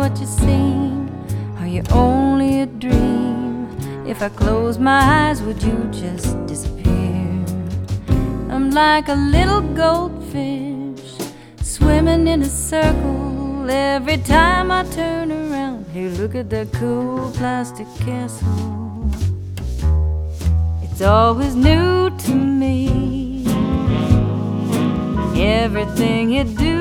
what you seem? Are you only a dream? If I close my eyes, would you just disappear? I'm like a little goldfish swimming in a circle. Every time I turn around, hey, look at that cool plastic castle. It's always new to me. Everything you do